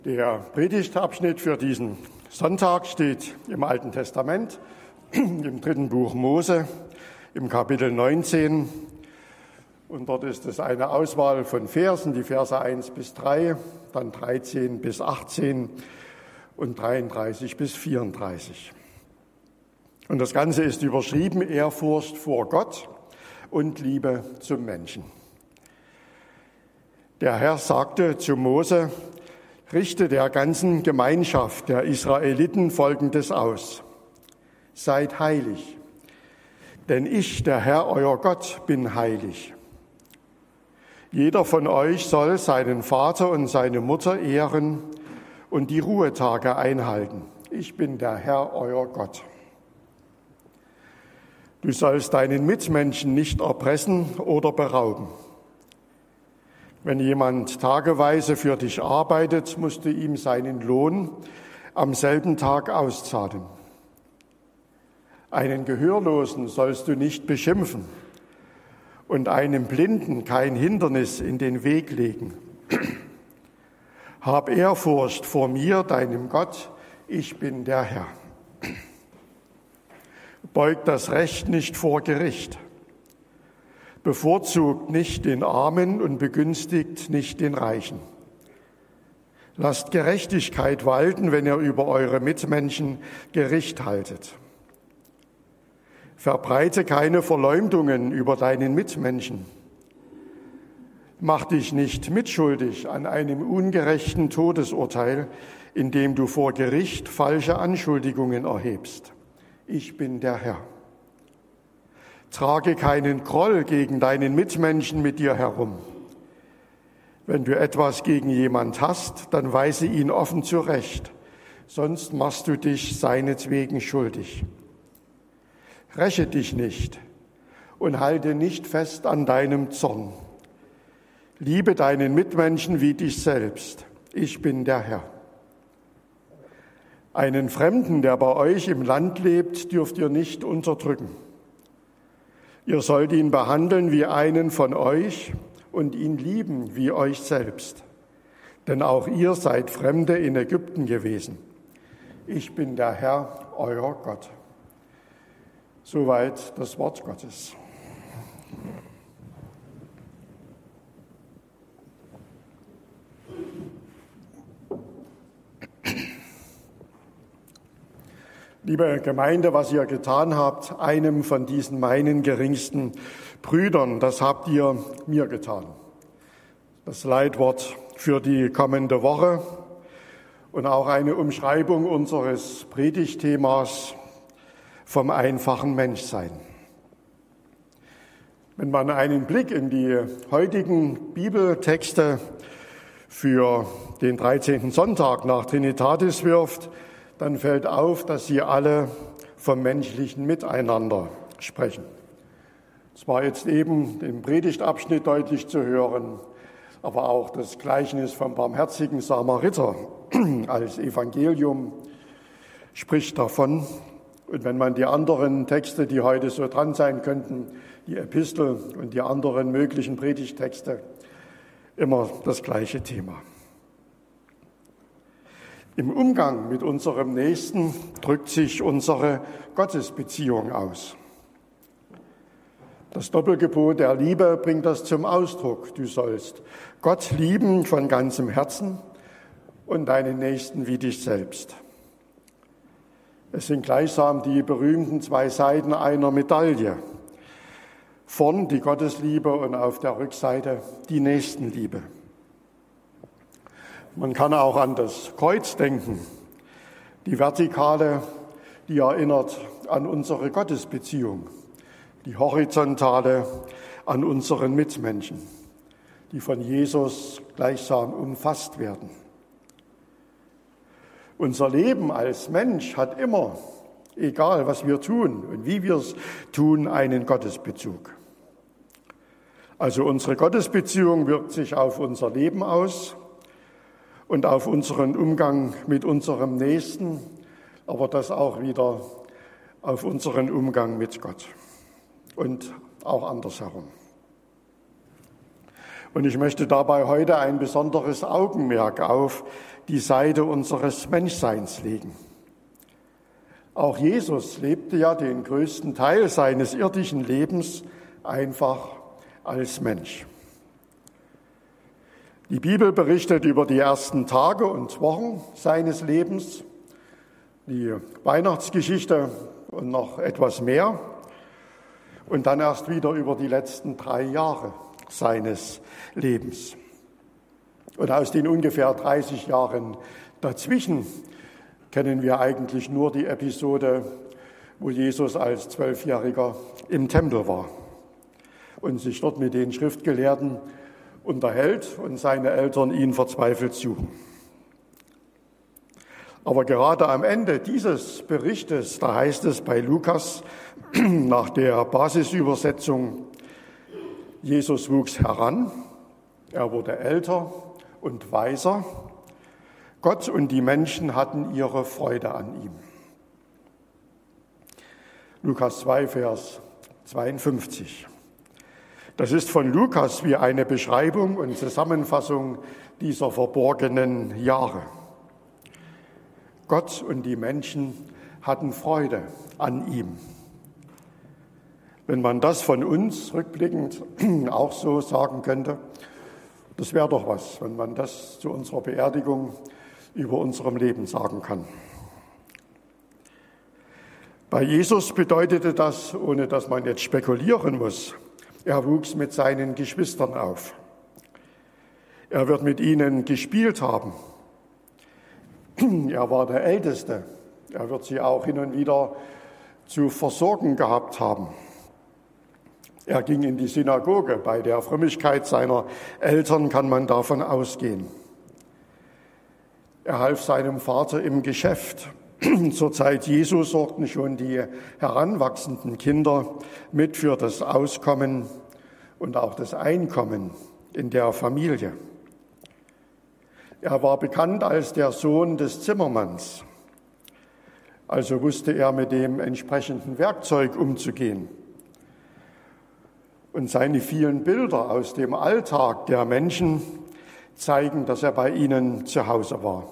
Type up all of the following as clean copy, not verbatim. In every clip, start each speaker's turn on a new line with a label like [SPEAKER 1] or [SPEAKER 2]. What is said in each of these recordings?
[SPEAKER 1] Der Predigtabschnitt für diesen Sonntag steht im Alten Testament, im 3. Buch Mose, im Kapitel 19. Und dort ist es eine Auswahl von Versen, die Verse 1 bis 3, dann 13 bis 18 und 33 bis 34. Und das Ganze ist überschrieben: Ehrfurcht vor Gott und Liebe zum Menschen. Der Herr sagte zu Mose: Richte der ganzen Gemeinschaft der Israeliten Folgendes aus: Seid heilig, denn ich, der Herr, euer Gott, bin heilig. Jeder von euch soll seinen Vater und seine Mutter ehren und die Ruhetage einhalten. Ich bin der Herr, euer Gott. Du sollst deinen Mitmenschen nicht erpressen oder berauben. Wenn jemand tageweise für dich arbeitet, musst du ihm seinen Lohn am selben Tag auszahlen. Einen Gehörlosen sollst du nicht beschimpfen und einem Blinden kein Hindernis in den Weg legen. Hab Ehrfurcht vor mir, deinem Gott, ich bin der Herr. Beugt das Recht nicht vor Gericht. Bevorzugt nicht den Armen und begünstigt nicht den Reichen. Lasst Gerechtigkeit walten, wenn ihr über eure Mitmenschen Gericht haltet. Verbreite keine Verleumdungen über deinen Mitmenschen. Mach dich nicht mitschuldig an einem ungerechten Todesurteil, indem du vor Gericht falsche Anschuldigungen erhebst. Ich bin der Herr. Trage keinen Groll gegen deinen Mitmenschen mit dir herum. Wenn du etwas gegen jemand hast, dann weise ihn offen zurecht, sonst machst du dich seinetwegen schuldig. Räche dich nicht und halte nicht fest an deinem Zorn. Liebe deinen Mitmenschen wie dich selbst. Ich bin der Herr. Einen Fremden, der bei euch im Land lebt, dürft ihr nicht unterdrücken. Ihr sollt ihn behandeln wie einen von euch und ihn lieben wie euch selbst. Denn auch ihr seid Fremde in Ägypten gewesen. Ich bin der Herr, euer Gott. Soweit das Wort Gottes. Liebe Gemeinde, was ihr getan habt, einem von diesen meinen geringsten Brüdern, das habt ihr mir getan. Das Leitwort für die kommende Woche und auch eine Umschreibung unseres Predigtthemas vom einfachen Menschsein. Wenn man einen Blick in die heutigen Bibeltexte für den 13. Sonntag nach Trinitatis wirft, dann fällt auf, dass sie alle vom menschlichen Miteinander sprechen. Es war jetzt eben im Predigtabschnitt deutlich zu hören, aber auch das Gleichnis vom barmherzigen Samariter als Evangelium spricht davon. Und wenn man die anderen Texte, die heute so dran sein könnten, die Epistel und die anderen möglichen Predigttexte, immer das gleiche Thema. Im Umgang mit unserem Nächsten drückt sich unsere Gottesbeziehung aus. Das Doppelgebot der Liebe bringt das zum Ausdruck. Du sollst Gott lieben von ganzem Herzen und deinen Nächsten wie dich selbst. Es sind gleichsam die berühmten zwei Seiten einer Medaille. Vorn die Gottesliebe und auf der Rückseite die Nächstenliebe. Man kann auch an das Kreuz denken. Die Vertikale, die erinnert an unsere Gottesbeziehung. Die Horizontale an unseren Mitmenschen, die von Jesus gleichsam umfasst werden. Unser Leben als Mensch hat immer, egal was wir tun und wie wir es tun, einen Gottesbezug. Also unsere Gottesbeziehung wirkt sich auf unser Leben aus und auf unseren Umgang mit unserem Nächsten, aber das auch wieder auf unseren Umgang mit Gott und auch andersherum. Und ich möchte dabei heute ein besonderes Augenmerk auf die Seite unseres Menschseins legen. Auch Jesus lebte ja den größten Teil seines irdischen Lebens einfach als Mensch. Die Bibel berichtet über die ersten Tage und Wochen seines Lebens, die Weihnachtsgeschichte und noch etwas mehr und dann erst wieder über die letzten 3 Jahre seines Lebens. Und aus den ungefähr 30 Jahren dazwischen kennen wir eigentlich nur die Episode, wo Jesus als 12-Jähriger im Tempel war und sich dort mit den Schriftgelehrten unterhält und seine Eltern ihn verzweifelt suchen. Aber gerade am Ende dieses Berichtes, da heißt es bei Lukas nach der Basisübersetzung, Jesus wuchs heran, er wurde älter und weiser, Gott und die Menschen hatten ihre Freude an ihm. Lukas 2, Vers 52. Das ist von Lukas wie eine Beschreibung und Zusammenfassung dieser verborgenen Jahre. Gott und die Menschen hatten Freude an ihm. Wenn man das von uns rückblickend auch so sagen könnte, das wäre doch was, wenn man das zu unserer Beerdigung über unserem Leben sagen kann. Bei Jesus bedeutete das, ohne dass man jetzt spekulieren muss, er wuchs mit seinen Geschwistern auf. Er wird mit ihnen gespielt haben. Er war der Älteste. Er wird sie auch hin und wieder zu versorgen gehabt haben. Er ging in die Synagoge. Bei der Frömmigkeit seiner Eltern kann man davon ausgehen. Er half seinem Vater im Geschäft. Zur Zeit Jesu sorgten schon die heranwachsenden Kinder mit für das Auskommen und auch das Einkommen in der Familie. Er war bekannt als der Sohn des Zimmermanns, also wusste er mit dem entsprechenden Werkzeug umzugehen. Und seine vielen Bilder aus dem Alltag der Menschen zeigen, dass er bei ihnen zu Hause war.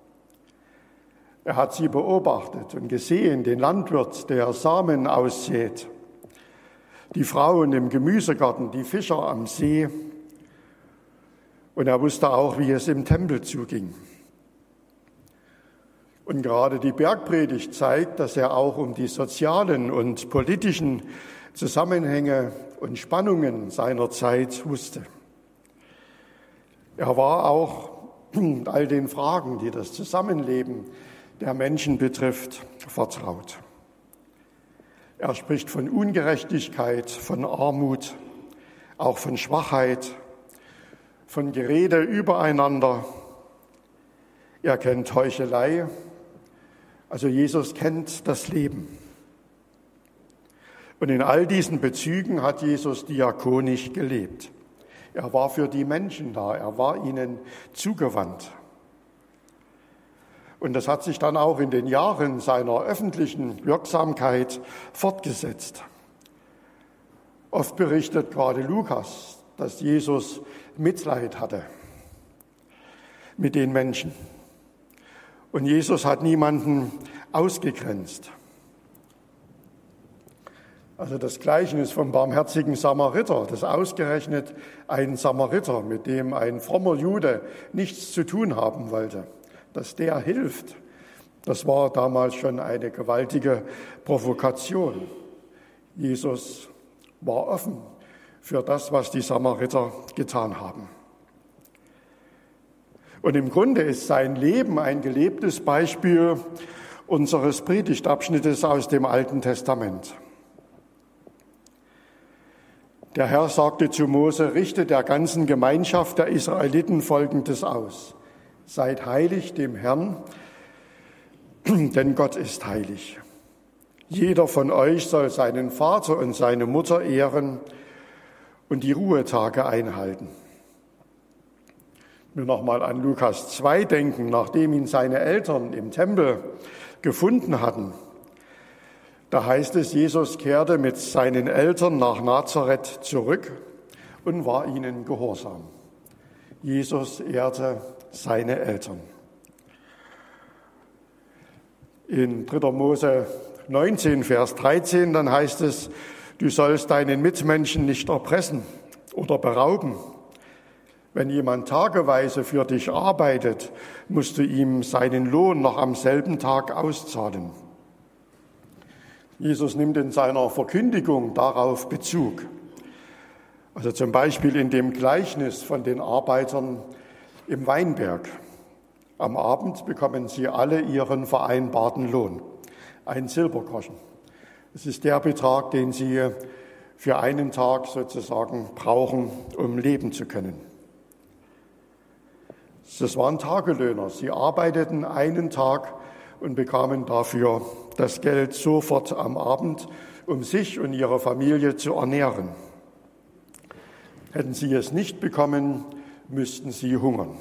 [SPEAKER 1] Er hat sie beobachtet und gesehen, den Landwirt, der Samen aussät, die Frauen im Gemüsegarten, die Fischer am See. Und er wusste auch, wie es im Tempel zuging. Und gerade die Bergpredigt zeigt, dass er auch um die sozialen und politischen Zusammenhänge und Spannungen seiner Zeit wusste. Er war auch all den Fragen, die das Zusammenleben der Menschen betrifft, vertraut. Er spricht von Ungerechtigkeit, von Armut, auch von Schwachheit, von Gerede übereinander. Er kennt Heuchelei. Also Jesus kennt das Leben. Und in all diesen Bezügen hat Jesus diakonisch gelebt. Er war für die Menschen da, er war ihnen zugewandt. Und das hat sich dann auch in den Jahren seiner öffentlichen Wirksamkeit fortgesetzt. Oft berichtet gerade Lukas, dass Jesus Mitleid hatte mit den Menschen. Und Jesus hat niemanden ausgegrenzt. Also das Gleichnis vom barmherzigen Samariter, das ausgerechnet ein Samariter, mit dem ein frommer Jude nichts zu tun haben wollte, dass der hilft, das war damals schon eine gewaltige Provokation. Jesus war offen für das, was die Samariter getan haben. Und im Grunde ist sein Leben ein gelebtes Beispiel unseres Predigtabschnittes aus dem Alten Testament. Der Herr sagte zu Mose, richte der ganzen Gemeinschaft der Israeliten Folgendes aus. Seid heilig dem Herrn, denn Gott ist heilig. Jeder von euch soll seinen Vater und seine Mutter ehren und die Ruhetage einhalten. Wir nochmal an Lukas 2 denken, nachdem ihn seine Eltern im Tempel gefunden hatten. Da heißt es, Jesus kehrte mit seinen Eltern nach Nazareth zurück und war ihnen gehorsam. Jesus ehrte seine Eltern. In 3. Mose 19, Vers 13, dann heißt es, du sollst deinen Mitmenschen nicht erpressen oder berauben. Wenn jemand tageweise für dich arbeitet, musst du ihm seinen Lohn noch am selben Tag auszahlen. Jesus nimmt in seiner Verkündigung darauf Bezug. Also zum Beispiel in dem Gleichnis von den Arbeitern im Weinberg. Am Abend bekommen sie alle ihren vereinbarten Lohn, ein Silbergroschen. Es ist der Betrag, den sie für einen Tag sozusagen brauchen, um leben zu können. Das waren Tagelöhner. Sie arbeiteten einen Tag und bekamen dafür das Geld sofort am Abend, um sich und ihre Familie zu ernähren. Hätten sie es nicht bekommen, müssten sie hungern.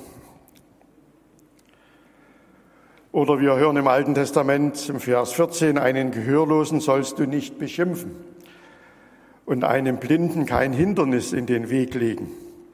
[SPEAKER 1] Oder wir hören im Alten Testament im Vers 14, einen Gehörlosen sollst du nicht beschimpfen und einem Blinden kein Hindernis in den Weg legen.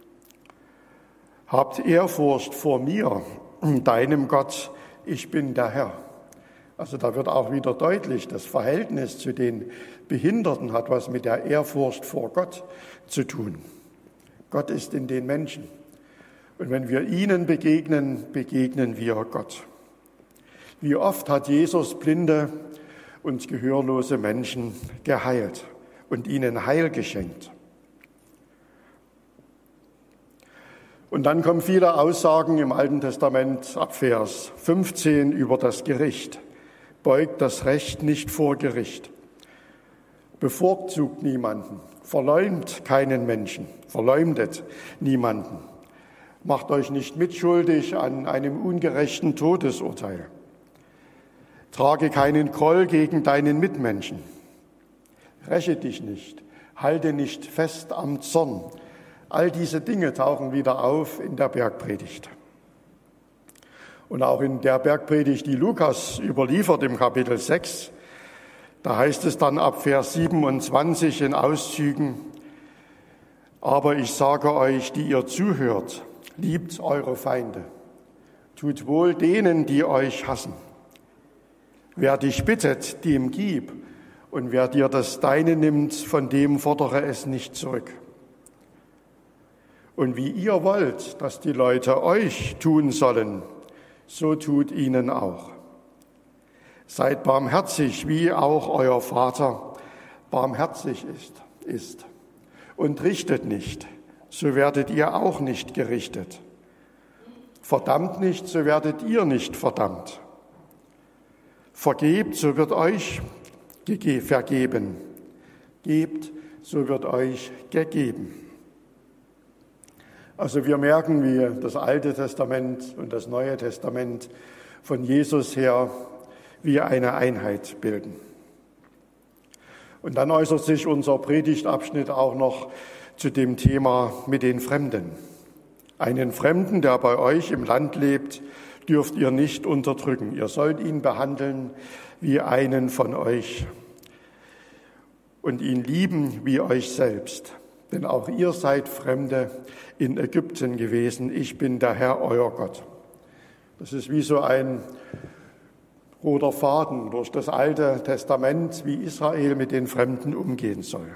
[SPEAKER 1] Habt Ehrfurcht vor mir, deinem Gott, ich bin der Herr. Also da wird auch wieder deutlich, das Verhältnis zu den Behinderten hat was mit der Ehrfurcht vor Gott zu tun. Gott ist in den Menschen. Und wenn wir ihnen begegnen, begegnen wir Gott. Wie oft hat Jesus blinde und gehörlose Menschen geheilt und ihnen Heil geschenkt. Und dann kommen viele Aussagen im Alten Testament ab Vers 15 über das Gericht. Beugt das Recht nicht vor Gericht. Bevorzugt niemanden. Verleumdet keinen Menschen. Verleumdet niemanden. Macht euch nicht mitschuldig an einem ungerechten Todesurteil. Trage keinen Groll gegen deinen Mitmenschen. Räche dich nicht. Halte nicht fest am Zorn. All diese Dinge tauchen wieder auf in der Bergpredigt. Und auch in der Bergpredigt, die Lukas überliefert im Kapitel 6, da heißt es dann ab Vers 27 in Auszügen, aber ich sage euch, die ihr zuhört, liebt eure Feinde, tut wohl denen, die euch hassen. Wer dich bittet, dem gib, und wer dir das Deine nimmt, von dem fordere es nicht zurück. Und wie ihr wollt, dass die Leute euch tun sollen, so tut ihnen auch. Seid barmherzig, wie auch euer Vater barmherzig ist. Und richtet nicht, so werdet ihr auch nicht gerichtet. Verdammt nicht, so werdet ihr nicht verdammt. Vergebt, so wird euch vergeben. Gebt, so wird euch gegeben. Also wir merken, wie das Alte Testament und das Neue Testament von Jesus her wie eine Einheit bilden. Und dann äußert sich unser Predigtabschnitt auch noch zu dem Thema mit den Fremden. Einen Fremden, der bei euch im Land lebt, dürft ihr nicht unterdrücken. Ihr sollt ihn behandeln wie einen von euch und ihn lieben wie euch selbst. Denn auch ihr seid Fremde in Ägypten gewesen. Ich bin der Herr, euer Gott. Das ist wie so ein roter Faden durch das Alte Testament, wie Israel mit den Fremden umgehen soll.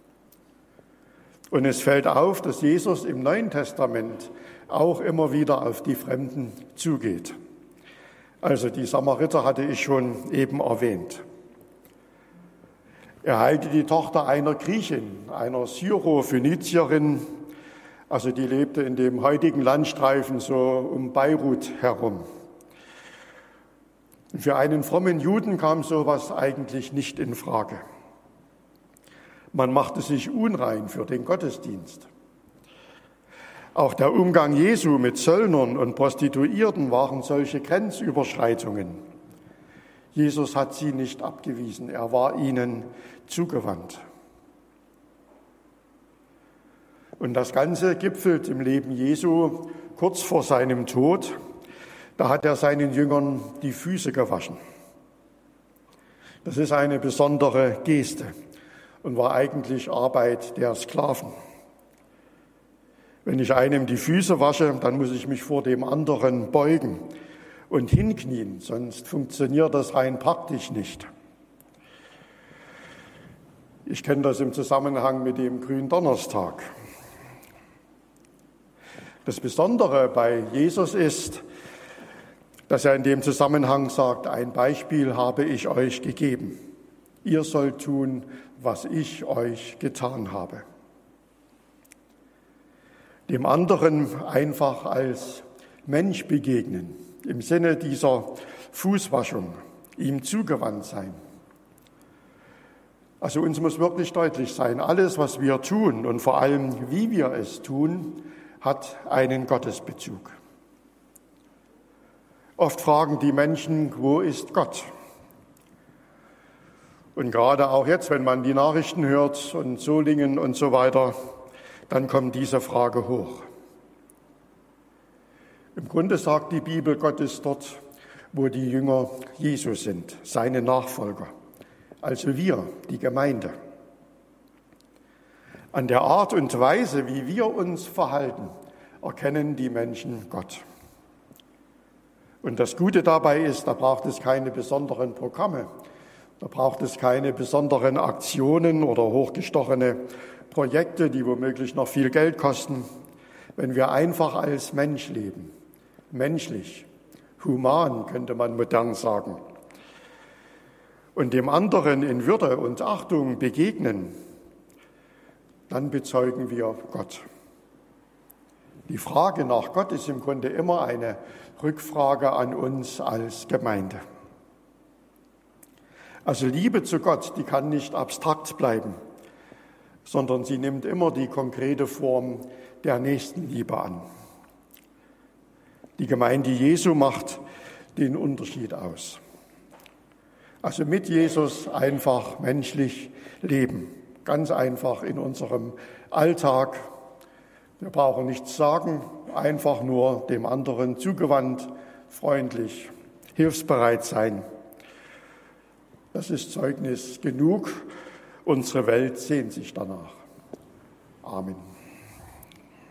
[SPEAKER 1] Und es fällt auf, dass Jesus im Neuen Testament auch immer wieder auf die Fremden zugeht. Also die Samariter hatte ich schon eben erwähnt. Er heilte die Tochter einer Griechin, einer Syro-Phönizierin, also die lebte in dem heutigen Landstreifen so um Beirut herum. Und für einen frommen Juden kam sowas eigentlich nicht in Frage. Man machte sich unrein für den Gottesdienst. Auch der Umgang Jesu mit Zöllnern und Prostituierten waren solche Grenzüberschreitungen. Jesus hat sie nicht abgewiesen, er war ihnen zugewandt. Und das Ganze gipfelt im Leben Jesu kurz vor seinem Tod. Da hat er seinen Jüngern die Füße gewaschen. Das ist eine besondere Geste und war eigentlich Arbeit der Sklaven. Wenn ich einem die Füße wasche, dann muss ich mich vor dem anderen beugen und hinknien, sonst funktioniert das rein praktisch nicht. Ich kenne das im Zusammenhang mit dem Gründonnerstag. Das Besondere bei Jesus ist, dass er in dem Zusammenhang sagt, ein Beispiel habe ich euch gegeben. Ihr sollt tun, was ich euch getan habe. Dem anderen einfach als Mensch begegnen, im Sinne dieser Fußwaschung, ihm zugewandt sein. Also uns muss wirklich deutlich sein, alles, was wir tun und vor allem, wie wir es tun, hat einen Gottesbezug. Oft fragen die Menschen, wo ist Gott? Und gerade auch jetzt, wenn man die Nachrichten hört und Solingen und so weiter, dann kommt diese Frage hoch. Im Grunde sagt die Bibel, Gott ist dort, wo die Jünger Jesu sind, seine Nachfolger, also wir, die Gemeinde. An der Art und Weise, wie wir uns verhalten, erkennen die Menschen Gott. Und das Gute dabei ist, da braucht es keine besonderen Programme, da braucht es keine besonderen Aktionen oder hochgestochene Projekte, die womöglich noch viel Geld kosten, wenn wir einfach als Mensch leben. Menschlich, human, könnte man modern sagen. Und dem anderen in Würde und Achtung begegnen, dann bezeugen wir Gott. Die Frage nach Gott ist im Grunde immer eine Rückfrage an uns als Gemeinde. Also Liebe zu Gott, die kann nicht abstrakt bleiben, sondern sie nimmt immer die konkrete Form der Nächstenliebe an. Die Gemeinde Jesu macht den Unterschied aus. Also mit Jesus einfach menschlich leben, ganz einfach in unserem Alltag. Wir brauchen nichts sagen, einfach nur dem anderen zugewandt, freundlich, hilfsbereit sein. Das ist Zeugnis genug. Unsere Welt sehnt sich danach. Amen.